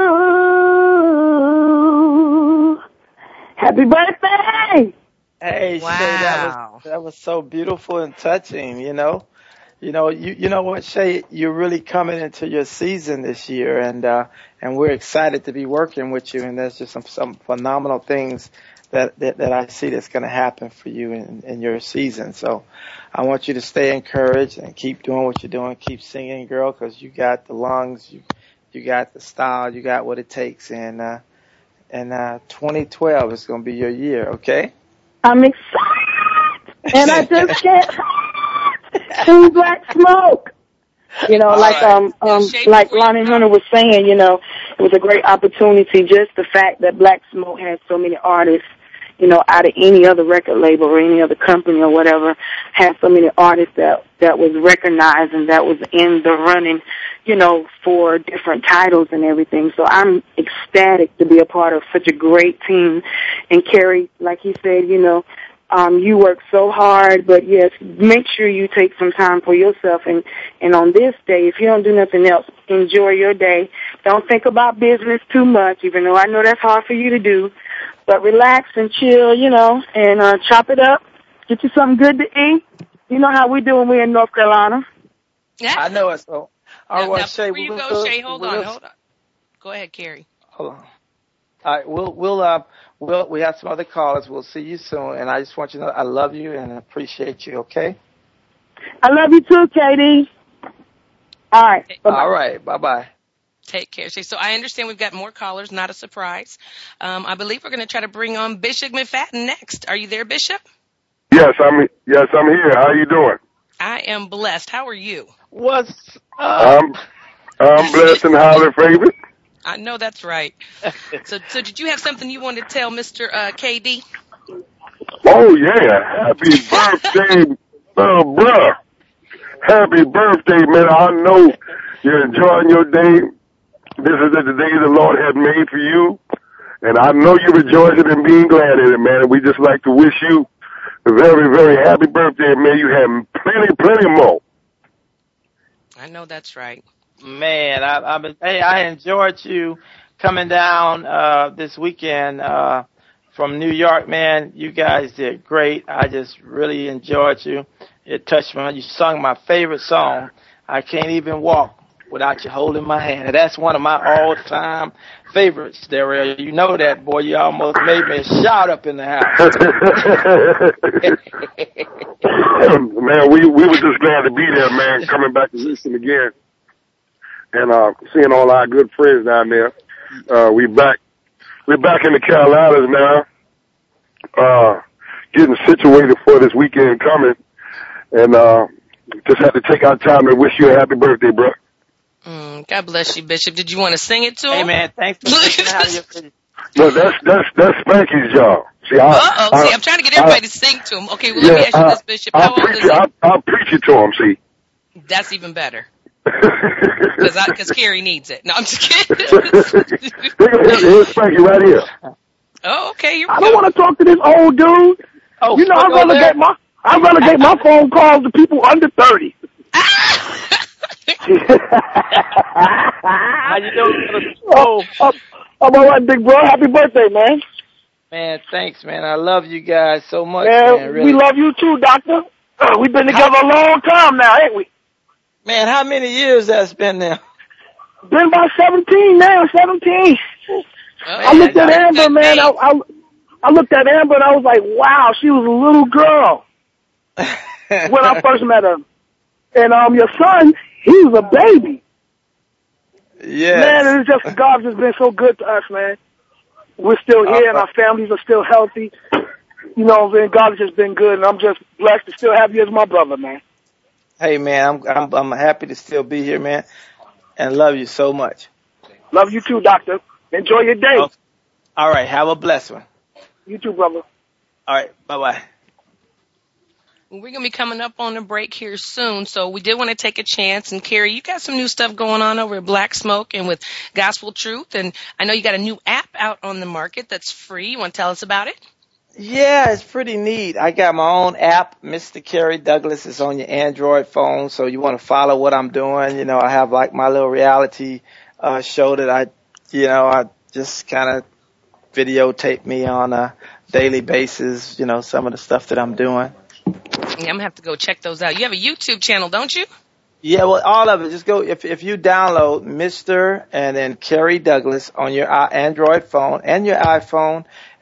you. Happy birthday! Hey, wow. Shay, that was, that was so beautiful and touching, you know. You know, you, you know what, Shay, you're really coming into your season this year, and, uh, and we're excited to be working with you, and there's just some, some phenomenal things that, that, that I see that's going to happen for you in, in your season. So I want you to stay encouraged and keep doing what you're doing. Keep singing, girl, because you got the lungs, you, you got the style, you got what it takes, and, uh, and, uh, twenty twelve is going to be your year, okay? I'm excited, and I just can't. Team Black Smoke. You know, All like right. um um Shay, like before you Lonnie go. Hunter was saying, you know, it was a great opportunity. Just the fact that Black Smoke has so many artists, you know, out of any other record label or any other company or whatever, has so many artists that that was recognized and that was in the running, you know, for different titles and everything. So I'm ecstatic to be a part of such a great team. And Kerry, like he said, you know, Um, you work so hard, but yes, make sure you take some time for yourself. And, and on this day, if you don't do nothing else, enjoy your day. Don't think about business too much, even though I know that's hard for you to do. But relax and chill, you know, and uh, chop it up. Get you something good to eat. You know how we do when we're in North Carolina. Yeah. I know it. So, I Now, want now, to say, before you we'll, go, Shay, hold we'll, on, hold on. Go ahead, Kerry. Hold on. All right, we'll we'll uh we'll we have some other callers. We'll see you soon, and I just want you to know I love you and I appreciate you. Okay. I love you too, Katie. All right. Bye-bye. All right. Bye bye. Take care. Shay. So I understand we've got more callers. Not a surprise. Um, I believe we're going to try to bring on Bishop McFadden next. Are you there, Bishop? Yes, I'm. Yes, I'm here. How you doing? I am blessed. How are you? What's up? I'm. I'm blessed and highly favored. I know that's right. So, so did you have something you wanted to tell Mister Uh, K D? Oh yeah! Happy birthday, uh, bruh. Happy birthday, man. I know you're enjoying your day. This is the day the Lord has made for you. And I know you're rejoicing and being glad in it, man. And we just like to wish you a very, very happy birthday. And may you have plenty, plenty more. I know that's right. Man, I, I, hey, I enjoyed you coming down uh, this weekend uh, from New York, man. You guys did great. I just really enjoyed you. It touched me. You sung my favorite song, I Can't Even Walk Without You Holding My Hand. And that's one of my all-time favorites, Daryl. You know that, boy. You almost made me shout up in the house. Man, we, we were just glad to be there, man, coming back to Houston again. And uh, seeing all our good friends down there. Uh, we back, we're back in the Carolinas now, uh, getting situated for this weekend coming. And uh, just had to take our time and wish you a happy birthday, bro. Mm, God bless you, Bishop. Did you want to sing it to him? Hey, man, thanks for taking out of your city. No, that's that's that's Spanky's job. See, I, Uh-oh. I, See, I'm trying to get everybody I, to sing to him. Okay, well, yeah, let me ask you I, this, Bishop. I'll How old preach is it, he? I'll, I'll preach it to him, see. That's even better. Because Kerry needs it. No, I'm just kidding. Here's, here's Spanky right here. Oh, okay. Here we I go. don't want to talk to this old dude. Oh, you know, I relegate my I relegate my phone calls to people under thirty. How you doing? Oh, I'm, I'm all right, big bro. Happy birthday, man. Man, thanks, man. I love you guys so much, Man, man. Really. we love you too, Doctor. Uh, we've been together a long time now, ain't we? Man, how many years that's been now? Been about seventeen now, seventeen. Oh, I looked at Amber, man. I, I, I looked at Amber and I was like, wow, she was a little girl when I first met her. And um, your son, he was a baby. Yeah. Man, it's just, God's just been so good to us, man. We're still here and our families are still healthy. You know, man, God has just been good, and I'm just blessed to still have you as my brother, man. Hey, man, I'm I'm I'm happy to still be here, man, and love you so much. Love you too, Doctor. Enjoy your day. Oh, all right, have a blessed one. You too, brother. All right, bye-bye. We're going to be coming up on a break here soon, so we did want to take a chance. And, Kerry, you got some new stuff going on over at Black Smoke and with Gospel Truth, and I know you got a new app out on the market that's free. You want to tell us about it? Yeah, it's pretty neat. I got my own app, Mister Kerry Douglas. It's on your Android phone, so you want to follow what I'm doing. You know, I have like my little reality uh show that I, you know, I just kind of videotape me on a daily basis, you know, some of the stuff that I'm doing. Yeah, I'm going to have to go check those out. You have a YouTube channel, don't you? Yeah, well, all of it. Just go, if if you download Mister and then Kerry Douglas on your Android phone and your iPhone,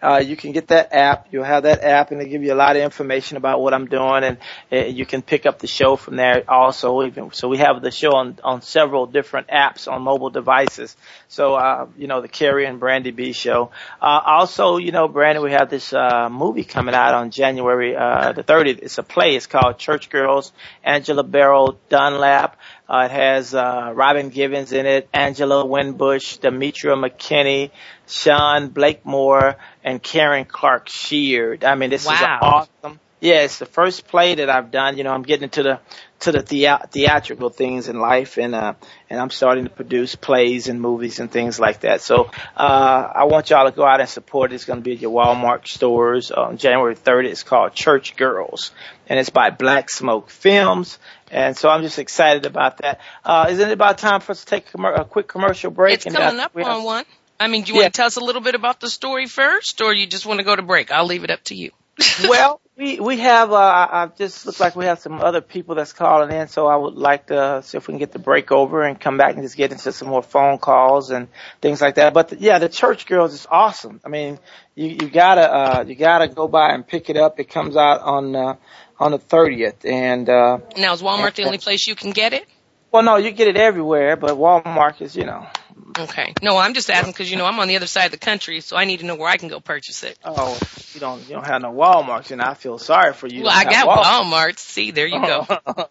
uh, you can get that app. You'll have that app, and it'll give you a lot of information about what I'm doing, and uh, you can pick up the show from there also. Even, so we have the show on, on several different apps on mobile devices. So, uh, you know, the Carrie and Brandy B show. Uh, also, you know, Brandy, we have this uh, movie coming out on January uh, the thirtieth. It's a play. It's called Church Girls. Angela Barrow Dunlap. Uh, it has uh, Robin Givens in it, Angela Winbush, Demetria McKinney, Sean Blakemore, and Karen Clark Sheard. I mean, this wow. is awesome. Yeah, it's the first play that I've done. You know, I'm getting into the to the thea- theatrical things in life, and uh, and I'm starting to produce plays and movies and things like that. So uh, I want y'all to go out and support it. It's going to be at your Walmart stores on January thirtieth. It's called Church Girls, and it's by Black Smoke Films. And so I'm just excited about that. Uh, isn't it about time for us to take a, commer- a quick commercial break? It's and coming uh, up have- on one. I mean, do you Yeah. want to tell us a little bit about the story first, or you just want to go to break? I'll leave it up to you. Well, we we have. Uh, I I just look like we have some other people that's calling in, so I would like to see if we can get the break over and come back and just get into some more phone calls and things like that. But the, yeah, the Church Girls is awesome. I mean, you you gotta uh, you gotta go by and pick it up. It comes out on uh, on the thirtieth, and uh, Now, is Walmart and, the only place you can get it? Well, no, you get it everywhere, but Walmart is, you know. Okay. No, I'm just asking because, you know, I'm on the other side of the country, so I need to know where I can go purchase it. Oh, you don't you don't have no Walmarts, and I feel sorry for you. Well, I got Walmart. See, there you go.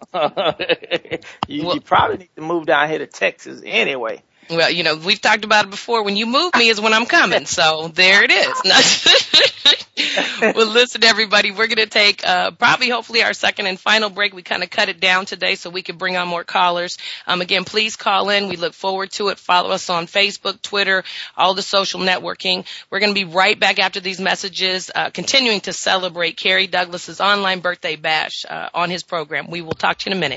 you, well, you probably need to move down here to Texas anyway. Well, you know, we've talked about it before. When you move me is when I'm coming. So there it is. Well, listen, everybody, we're going to take uh, probably hopefully our second and final break. We kind of cut it down today so we could bring on more callers. Um, again, please call in. We look forward to it. Follow us on Facebook, Twitter, all the social networking. We're going to be right back after these messages, uh, continuing to celebrate Carrie Douglas's online birthday bash uh, on his program. We will talk to you in a minute.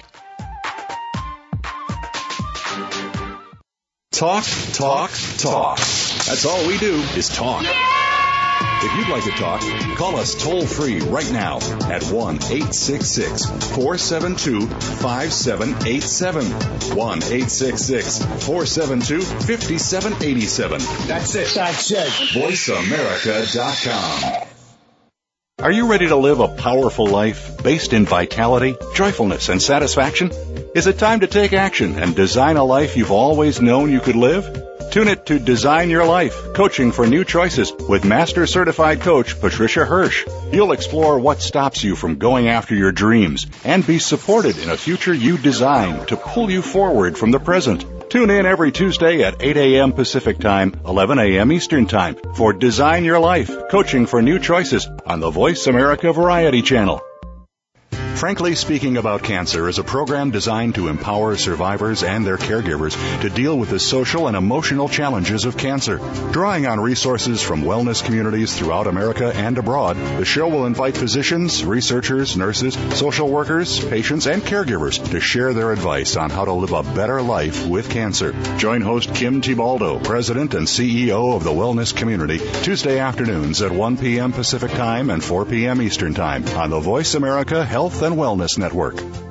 Talk, talk, talk. That's all we do is talk. If you'd like to talk, call us toll-free right now at one eight six six, four seven two, five seven eight seven. one eight six six, four seven two, five seven eight seven. That's it. That's it. voice america dot com. Are you ready to live a powerful life based in vitality, joyfulness, and satisfaction? Is it time to take action and design a life you've always known you could live? Tune it to Design Your Life, Coaching for New Choices with Master Certified Coach Patricia Hirsch. You'll explore what stops you from going after your dreams and be supported in a future you design to pull you forward from the present. Tune in every Tuesday at eight a.m. Pacific Time, eleven a.m. Eastern Time for Design Your Life, Coaching for New Choices on the Voice America Variety Channel. Frankly Speaking About Cancer is a program designed to empower survivors and their caregivers to deal with the social and emotional challenges of cancer. Drawing on resources from wellness communities throughout America and abroad, the show will invite physicians, researchers, nurses, social workers, patients, and caregivers to share their advice on how to live a better life with cancer. Join host Kim Tibaldo, President and C E O of the Wellness Community, Tuesday afternoons at one p.m. Pacific Time and four p.m. Eastern Time on the Voice America Health and Wellness Network.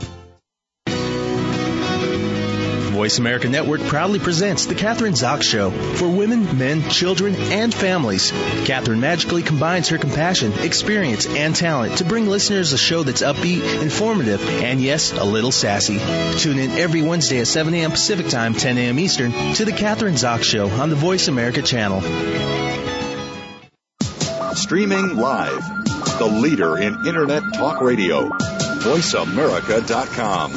Voice America Network proudly presents The Catherine Zox Show for women, men, children, and families. Catherine magically combines her compassion, experience, and talent to bring listeners a show that's upbeat, informative, and yes, a little sassy. Tune in every Wednesday at seven a.m. Pacific Time, ten a.m. Eastern to The Catherine Zox Show on the Voice America channel. Streaming live, the leader in Internet talk radio, voice america dot com.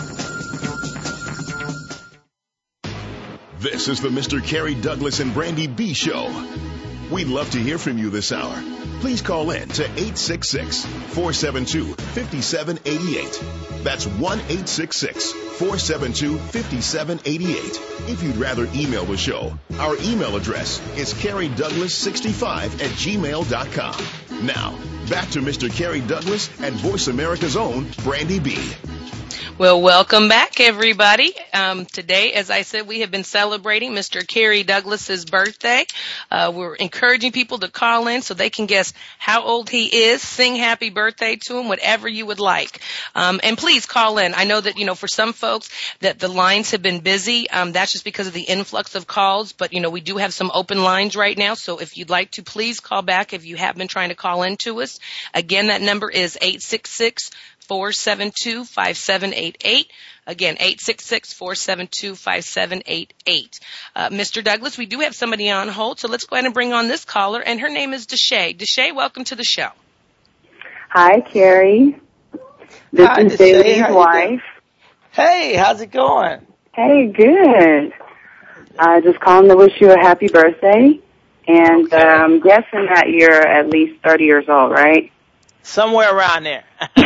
This is the Mister Carrie Douglas and Brandy B Show. We'd love to hear from you this hour. Please call in to eight six six, four seven two, five seven eight eight. That's one eight six six, four seven two, five seven eight eight. If you'd rather email the show, our email address is carrie douglas sixty-five at gmail dot com. Now, back to Mister Carrie Douglas and Voice America's own Brandy B. Well, welcome back, everybody. Um, today, as I said, we have been celebrating Mister Kerry Douglas's birthday. Uh, we're encouraging people to call in so they can guess how old he is, sing happy birthday to him, whatever you would like. Um, and please call in. I know that, you know, for some folks that the lines have been busy. Um, that's just because of the influx of calls. But, you know, we do have some open lines right now. So if you'd like to, please call back if you have been trying to call in to us. Again, that number is eight six six, four seven two, five seven eight eight. Again, eight six six, four seven two, five seven eight eight. Uh, Mister Douglas, we do have somebody on hold, so let's go ahead and bring on this caller, and her name is Deshay. Deshay, welcome to the show. Hi, Carrie. This Hi, is Deshay. David's How you wife. doing? Hey, how's it going? Hey, good. I just calling to wish you a happy birthday, and uh, I'm guessing that you're at least thirty years old, right? Somewhere around there.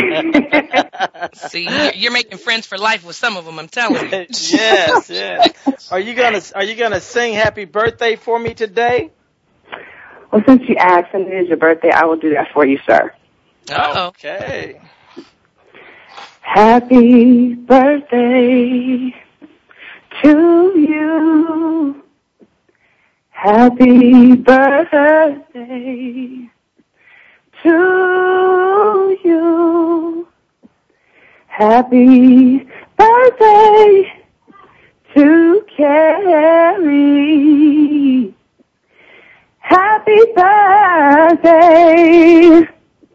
See, you're, you're making friends for life with some of them, I'm telling you. Yes, yes. Are you gonna Are you gonna sing happy birthday for me today? Well, since you asked and it is your birthday, I will do that for you, sir. Uh-oh. Okay. Happy birthday to you. Happy birthday to you. Happy birthday to Carrie. Happy birthday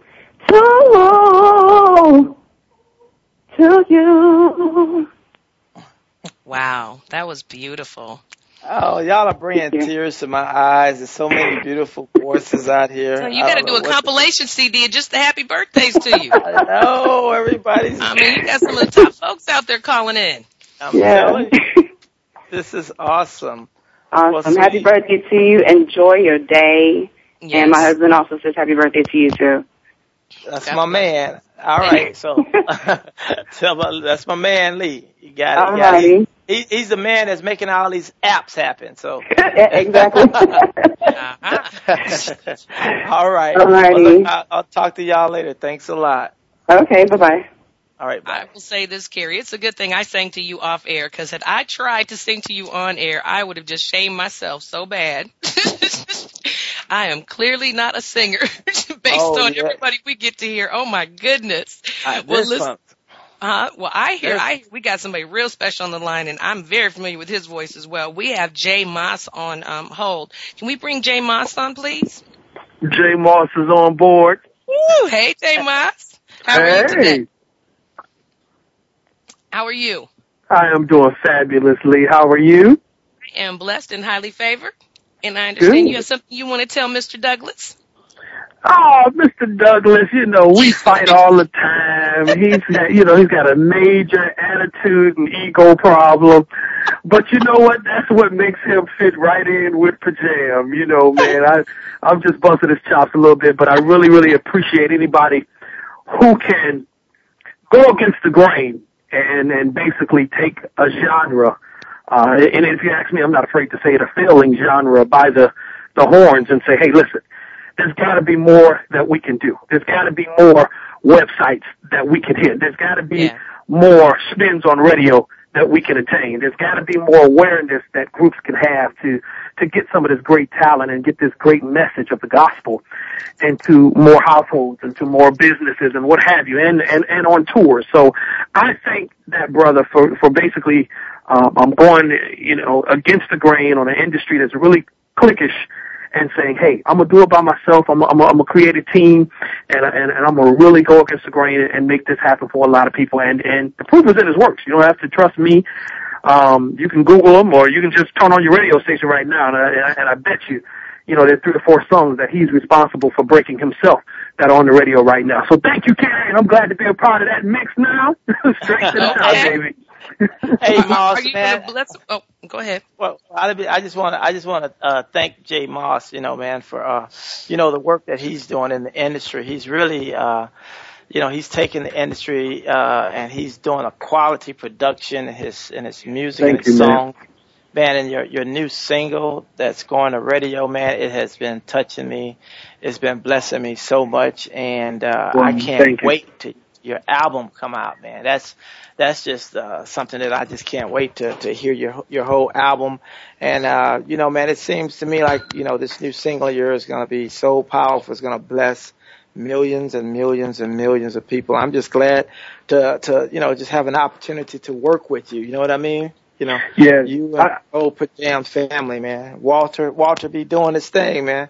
to, to you. Wow, that was beautiful. Oh, y'all are bringing tears to my eyes. There's so many beautiful voices out here. So you got to do a compilation C D of just the happy birthdays to you. I know, everybody's... I mean, you got some of the top folks out there calling in. I'm Yeah. telling you, this is awesome. Awesome. Well, happy sweetie. birthday to you. Enjoy your day. Yes. And my husband also says happy birthday to you, too. That's my man. All right, so tell my, that's my man, Lee. You got it. All You got it. righty. He, he's the man that's making all these apps happen. So Exactly. all right. All righty. Well, look, I, I'll talk to y'all later. Thanks a lot. Okay, bye-bye. All right, bye. I will say this, Carrie. It's a good thing I sang to you off air, because had I tried to sing to you on air, I would have just shamed myself so bad. I am clearly not a singer based Oh, on yeah. everybody we get to hear. Oh, my goodness. Uh, Well, this listen, one. uh, well, I hear There's- I we got somebody real special on the line, and I'm very familiar with his voice as well. We have Jay Moss on um, hold. Can we bring Jay Moss on, please? Jay Moss is on board. Woo! Hey, Jay Moss. How are you today? Hey, How are you? I am doing fabulously. How are you? I am blessed and highly favored. And I understand Good. you have something you want to tell Mister Douglas. Oh, Mister Douglas, you know, we fight all the time. He's got, you know, he's got a major attitude and ego problem. But you know what? That's what makes him fit right in with Pajam. You know, man, I, I'm just busting his chops a little bit, but I really, really appreciate anybody who can go against the grain and, and basically take a genre. Uh, and if you ask me, I'm not afraid to say it, a failing genre by the, the horns and say, hey, listen, there's got to be more that we can do. There's got to be more websites that we can hit. There's got to be Yeah. more spins on radio that we can attain. There's got to be more awareness that groups can have to, to get some of this great talent and get this great message of the gospel into more households and to more businesses and what have you, and, and, and on tours. So I thank that brother for, for basically, um, I'm going, you know, against the grain on an industry that's really cliquish, and saying, hey, I'm going to do it by myself. I'm, I'm, I'm going to create a team, and, and, and I'm going to really go against the grain and, and make this happen for a lot of people. And, and the proof is in his works. You don't have to trust me. Um, you can Google him, or you can just turn on your radio station right now, and I, and I bet you, you know, there's three or four songs that he's responsible for breaking himself that are on the radio right now. So thank you, Carrie, and I'm glad to be a part of that mix now. Straight to the top, baby. Hey, Moss, Are you man. gonna bless? Oh, go ahead. Well, I I just want to I just want to uh, thank Jay Moss, you know, man, for uh, you know, the work that he's doing in the industry. He's really, uh, you know, he's taking the industry uh, and he's doing a quality production in his in his music Thank and his you, man. song. Man, and your your new single that's going to radio, man, it has been touching me. It's been blessing me so much, and uh, Well, I can't thank you. wait to your album come out, man. That's that's just uh, something that I just can't wait to to hear your your whole album. And uh, you know, man, it seems to me like you know this new single of yours is going to be so powerful. It's going to bless millions and millions and millions of people. I'm just glad to to you know just have an opportunity to work with you. You know what I mean? You know, yeah, you and the whole Pajam family, man. Walter, Walter be doing his thing, man.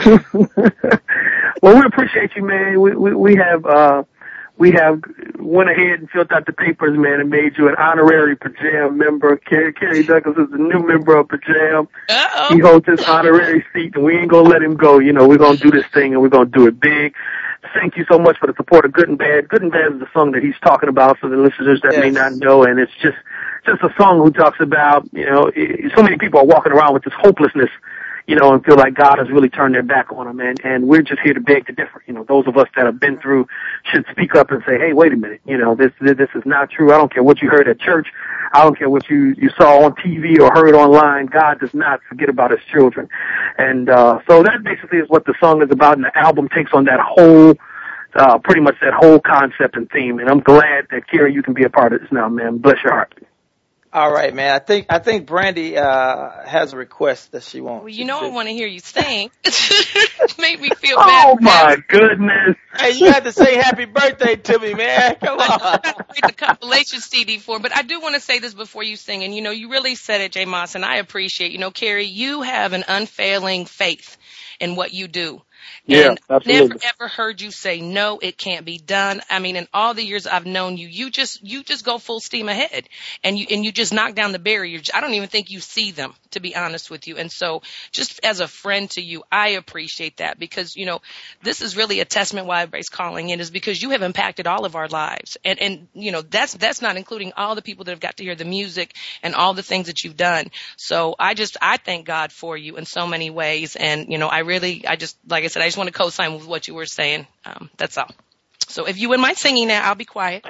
Well, we appreciate you, man. We we, we have uh, we have went ahead and filled out the papers, man, and made you an honorary Pajam member. Kerry, Kerry Douglas is a new member of Pajam. Uh-oh. He holds his honorary seat, and we ain't gonna let him go. You know, we're gonna do this thing, and we're gonna do it big. Thank you so much for the support of Good and Bad. Good and Bad is the song that he's talking about for the listeners that yes. may not know, and it's just just a song who talks about, you know, so many people are walking around with this hopelessness, you know, and feel like God has really turned their back on them, and, and we're just here to beg to differ. You know, those of us that have been through should speak up and say, hey, wait a minute, you know, this this is not true. I don't care what you heard at church. I don't care what you, you saw on T V or heard online. God does not forget about his children. And uh so that basically is what the song is about, and the album takes on that whole uh pretty much that whole concept and theme. And I'm glad that, Kerry, you can be a part of this now, man. Bless your heart. All right, man. I think I think Brandy uh has a request that she wants. Well, you know I want to hear you sing. Make me feel oh bad. Oh my goodness! Hey, you had to say happy birthday to me, man. Come on. I played the compilation C D for, but I do want to say this before you sing. And you know, you really said it, J. Moss, and I appreciate. You know, Kerry, you have an unfailing faith in what you do. Yeah, and absolutely. Never ever heard you say no, it can't be done. I mean, in all the years I've known you, you just you just go full steam ahead, and you and you just knock down the barriers. I don't even think you see them, to be honest with you. And so, just as a friend to you, I appreciate that, because you know this is really a testament why everybody's calling in, is because you have impacted all of our lives, and and you know that's that's not including all the people that have got to hear the music and all the things that you've done. So I just I thank God for you in so many ways, and you know I really I just like I said I just want to co-sign with what you were saying. Um, that's all. So if you wouldn't mind singing now, I'll be quiet.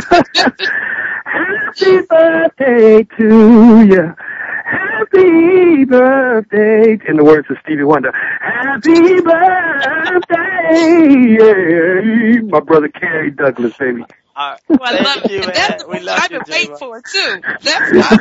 Happy birthday to you. Happy birthday. In the words of Stevie Wonder. Happy birthday. Yeah. My brother Kerry Douglas, baby. All right. Well, I love you, it. man. That's we what love I've you, been waiting J-Mo. for, too. That's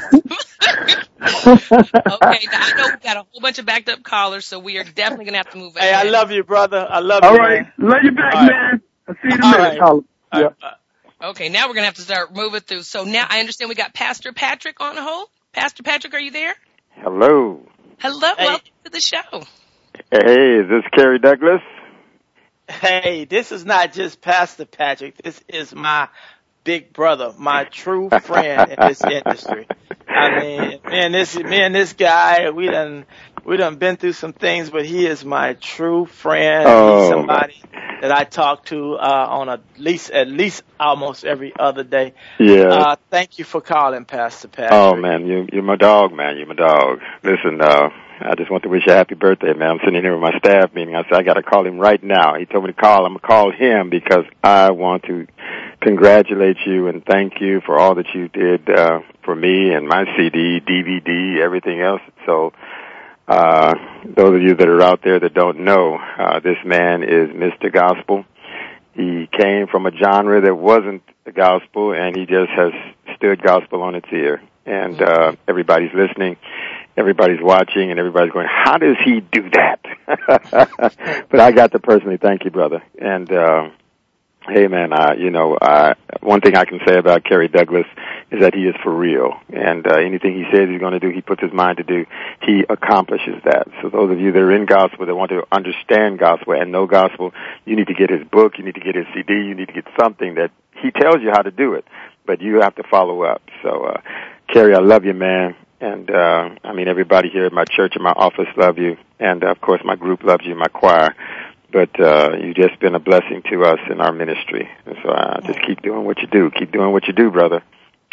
okay, now I know we've got a whole bunch of backed up callers, so we are definitely going to have to move ahead. Hey, I love you, brother. I love All you, right. man. Love you back, All right. man. I'll see you in a All minute. right. All All yeah. right. Okay, now we're going to have to start moving through. So now I understand we got Pastor Patrick on hold. Pastor Patrick, are you there? Hello. Hello. Hey. Welcome to the show. Hey, is this Kerry Douglas? Hey, this is not just Pastor Patrick. This is my big brother, my true friend in this industry. I mean, man, this me and this guy, we done we done been through some things, but he is my true friend. Oh, He's somebody that I talk to uh, on a, at least at least almost every other day. Yeah. Uh, thank you for calling, Pastor Patrick. Oh man, you you're my dog, man. You're my dog. Listen, uh, I just want to wish you a happy birthday, man. I'm sitting here with my staff meeting. I said I got to call him right now. He told me to call. I'm gonna call him because I want to congratulate you and thank you for all that you did uh, for me and my C D, D V D, everything else. So, uh, those of you that are out there that don't know, uh, this man is Mister Gospel. He came from a genre that wasn't the gospel, and he just has stood gospel on its ear. And uh, everybody's listening, everybody's watching, and everybody's going, how does he do that? But I got to personally thank you, brother. And uh, hey, man, uh, you know, uh, one thing I can say about Kerry Douglas is that he is for real. And uh, anything he says he's going to do, he puts his mind to do, he accomplishes that. So those of you that are in gospel, that want to understand gospel and know gospel, you need to get his book, you need to get his C D, you need to get something that he tells you how to do it. But you have to follow up. So, uh, Kerry, I love you, man. And, uh, I mean, everybody here at my church and my office love you. And, uh, of course, my group loves you, my choir. But uh, you've just been a blessing to us in our ministry. And so uh, just keep doing what you do. Keep doing what you do, brother. Keep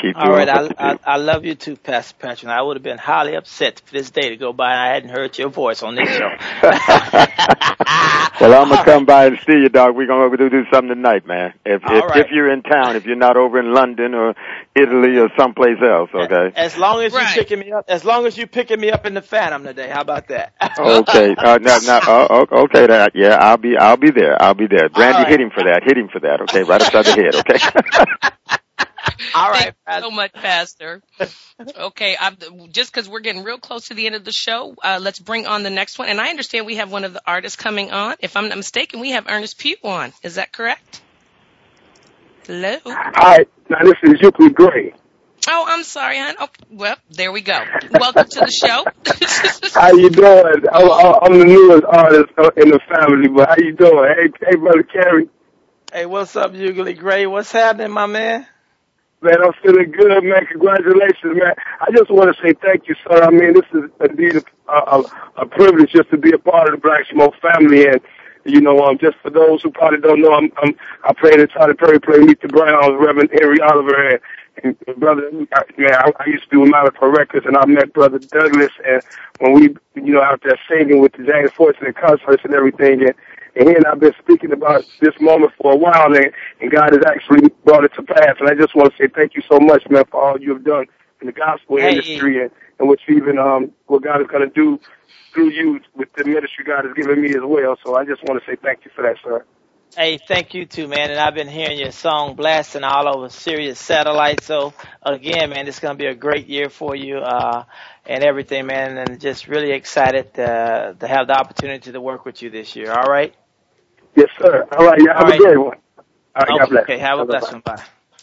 Keep All doing right, what I, you do. I I love you too, Pastor Patrick. I would have been highly upset for this day to go by and I hadn't heard your voice on this show. Well, I'm gonna come by and see you, dog. We're gonna do, do something tonight, man. If if, right. if you're in town, if you're not over in London or Italy or someplace else, okay. As long as Right. you picking me up, as long as you picking me up in the Phantom today, how about that? Okay. Uh, no, no, oh, oh, okay. That, yeah, I'll be, I'll be there. I'll be there. Brandy, right. hit him for that. Hit him for that. Okay, right upside the head. Okay. All right. Thank you so much, Pastor. Okay, I'm, just because we're getting real close to the end of the show, uh, let's bring on the next one. And I understand we have one of the artists coming on. If I'm not mistaken, we have Ernest Pugh on. Is that correct? Hello? Hi, now this is Euclid Gray. Oh, I'm sorry, hon. Oh, well, there we go. Welcome to the show. How you doing? I'm, I'm the newest artist in the family, but how you doing? Hey, hey, Brother Kerry. Hey, what's up, Euclid Gray? What's happening, my man? Man, I'm feeling good, man. Congratulations, man. I just want to say thank you, sir. I mean, this is indeed a, a, a privilege just to be a part of the Black Smoke family. And, you know, um, just for those who probably don't know, I'm, I'm, I played in Tyler Perry, played Meet the Browns, Reverend Henry Oliver, and, and, and brother, I, man, I, I used to be with Malachi Records, and I met Brother Douglas, and when we, you know, out there singing with the James Fortune and concerts and everything, and, and he and I've been speaking about this moment for a while, and, and God has actually brought it to pass. And I just want to say thank you so much, man, for all you have done in the gospel hey. industry and, and what you even, um, what God is going to do through you with the ministry God has given me as well. So I just want to say thank you for that, sir. Hey, thank you too, man. And I've been hearing your song blasting all over Sirius Satellite. So again, man, it's going to be a great year for you, uh, and everything, man. And just really excited, uh, to have the opportunity to work with you this year. All right. Yes, sir. All right. Yeah, have all a right. great one. All right. Okay, God bless. okay, have a Bye-bye. blessed one. Bye.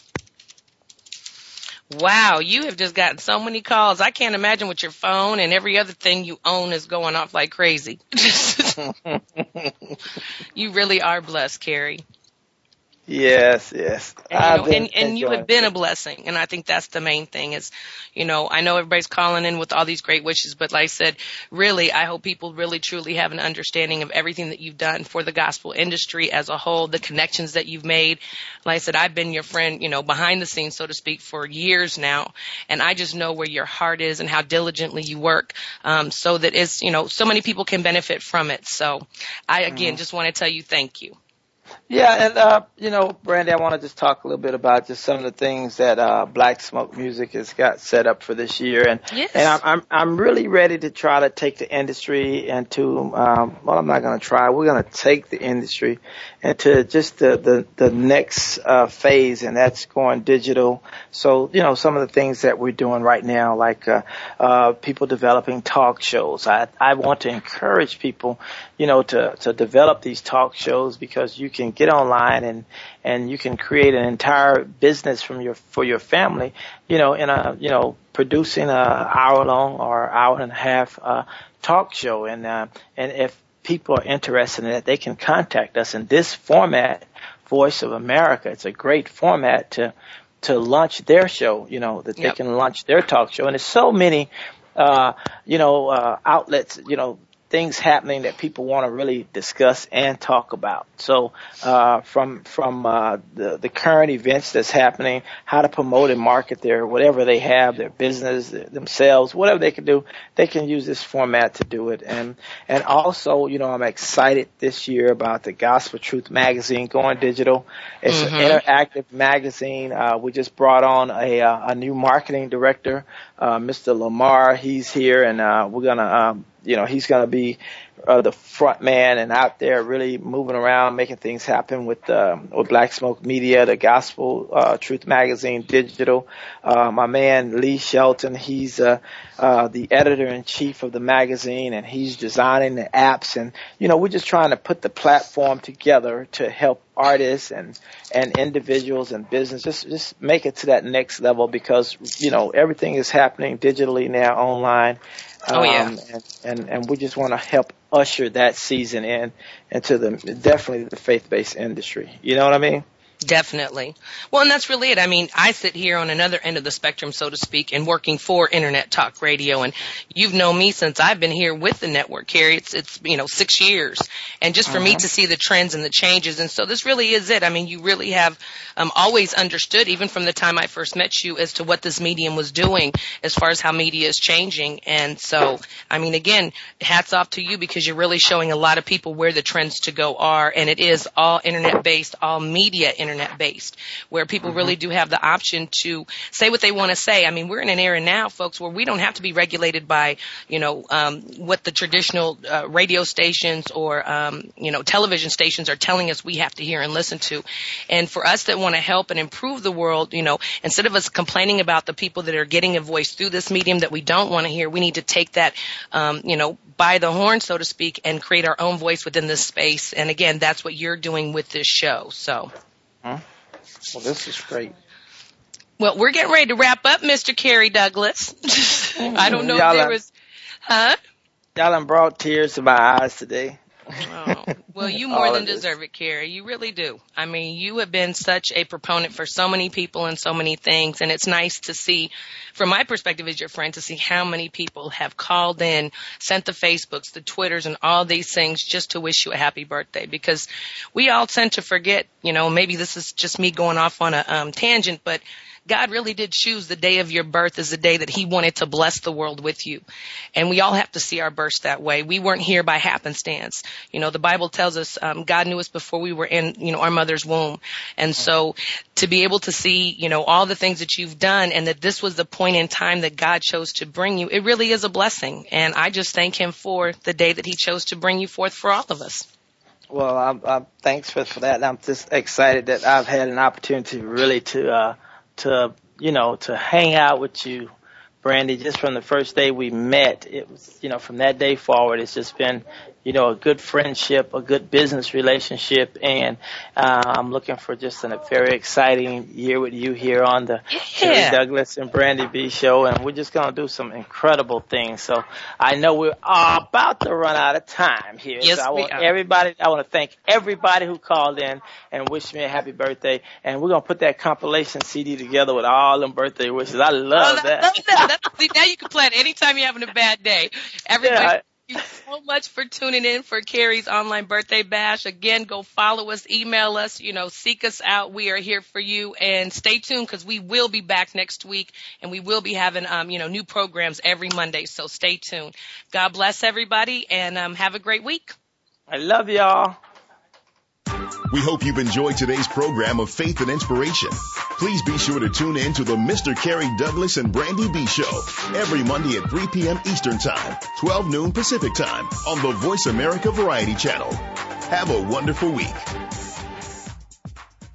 Wow, you have just gotten so many calls. I can't imagine what your phone and every other thing you own is going off like crazy. You really are blessed, Kerry. Yes, yes. And, you know, and, and you have been a blessing, and I think that's the main thing is, you know, I know everybody's calling in with all these great wishes, but like I said, really, I hope people really truly have an understanding of everything that you've done for the gospel industry as a whole, the connections that you've made. Like I said, I've been your friend, you know, behind the scenes, so to speak, for years now, and I just know where your heart is and how diligently you work, um, so that it's, you know, so many people can benefit from it. So I, again, mm-hmm. just want to tell you thank you. Yeah, and, uh, you know, Brandy, I want to just talk a little bit about just some of the things that, uh, Black Smoke Music has got set up for this year. And, yes. and I'm, I'm, I'm really ready to try to take the industry into, um, well, I'm not going to try. We're going to take the industry into just the, the, the next, uh, phase, and that's going digital. So, you know, some of the things that we're doing right now, like, uh, uh, people developing talk shows. I, I want to encourage people, you know, to, to develop these talk shows because you can get online and, and you can create an entire business from your, for your family, you know, in a, you know, producing a hour long or hour and a half, uh, talk show. And, uh, and if people are interested in it, they can contact us in this format, Voice of America. It's a great format to, to launch their show, you know, that they yep. can launch their talk show. And there's so many, uh, you know, uh, outlets, you know, things happening that people want to really discuss and talk about. So, uh, from, from, uh, the, the current events that's happening, how to promote and market their, whatever they have, their business, themselves, whatever they can do, they can use this format to do it. And, and also, you know, I'm excited this year about the Gospel Truth magazine going digital. It's mm-hmm. an interactive magazine. Uh, we just brought on a, uh, a new marketing director, uh, Mister Lamar. He's here and, uh, we're going to, um, you know, he's going to be uh, the front man and out there really moving around, making things happen with, uh, with Black Smoke Media, the Gospel uh, Truth Magazine, digital. Uh, my man, Lee Shelton, he's uh, uh, the editor-in-chief of the magazine, and he's designing the apps. And, you know, we're just trying to put the platform together to help artists and, and individuals and business just, just make it to that next level because, you know, everything is happening digitally now online. Oh, yeah. Um, and, and, and we just want to help usher that season in into the definitely the faith-based industry. You know what I mean? Definitely. Well, and that's really it. I mean, I sit here on another end of the spectrum, so to speak, and working for Internet Talk Radio. And you've known me since I've been here with the network, Carrie. It's, it's you know, six years. And just for uh-huh. me to see the trends and the changes. And so this really is it. I mean, you really have um, always understood, even from the time I first met you, as to what this medium was doing as far as how media is changing. And so, I mean, again, hats off to you because you're really showing a lot of people where the trends to go are. And it is all Internet-based, all media Internet based, where people mm-hmm. really do have the option to say what they want to say. I mean, we're in an era now, folks, where we don't have to be regulated by, you know, um, what the traditional uh, radio stations or, um, you know, television stations are telling us we have to hear and listen to. And for us that want to help and improve the world, you know, instead of us complaining about the people that are getting a voice through this medium that we don't want to hear, we need to take that, um, you know, by the horn, so to speak, and create our own voice within this space. And again, that's what you're doing with this show. So. Huh? Well, this is great. Well, we're getting ready to wrap up, Mister Carey Douglas. I don't know y'all if there was, huh? Y'all done brought tears to my eyes today. Oh, well, you more than deserve it, Carey. You really do. I mean, you have been such a proponent for so many people and so many things, and it's nice to see, from my perspective as your friend, to see how many people have called in, sent the Facebooks, the Twitters, and all these things just to wish you a happy birthday, because we all tend to forget, you know, maybe this is just me going off on a um, tangent, but God really did choose the day of your birth as the day that he wanted to bless the world with you. And we all have to see our births that way. We weren't here by happenstance. You know, the Bible tells us um, God knew us before we were in, you know, our mother's womb. And so to be able to see, you know, all the things that you've done and that this was the point in time that God chose to bring you, it really is a blessing. And I just thank him for the day that he chose to bring you forth for all of us. Well, I'm, I'm, thanks for, for that. I'm just excited that I've had an opportunity really to, uh, to, you know, to hang out with you, Brandy, just from the first day we met. It was, you know, from that day forward, it's just been, you know, a good friendship, a good business relationship, and uh, I'm looking for just a very exciting year with you here on the yeah. Carey Douglas and Brandy B show, and we're just going to do some incredible things. So I know we're about to run out of time here. Yes, so I want we are. everybody, I want to thank everybody who called in and wished me a happy birthday, and we're going to put that compilation C D together with all them birthday wishes. I love oh, that. I love that. That's, see, now you can plan anytime you're having a bad day. Everybody. Yeah, Thank you so much for tuning in for Carey's online birthday bash. Again, go follow us, email us, you know, seek us out. We are here for you, and stay tuned because we will be back next week, and we will be having, um, you know, new programs every Monday. So stay tuned. God bless everybody, and um, have a great week. I love y'all. We hope you've enjoyed today's program of faith and inspiration. Please be sure to tune in to the Mister Carey Douglas and Brandy B Show every Monday at three p.m. Eastern Time, twelve noon Pacific Time on the Voice America Variety Channel. Have a wonderful week.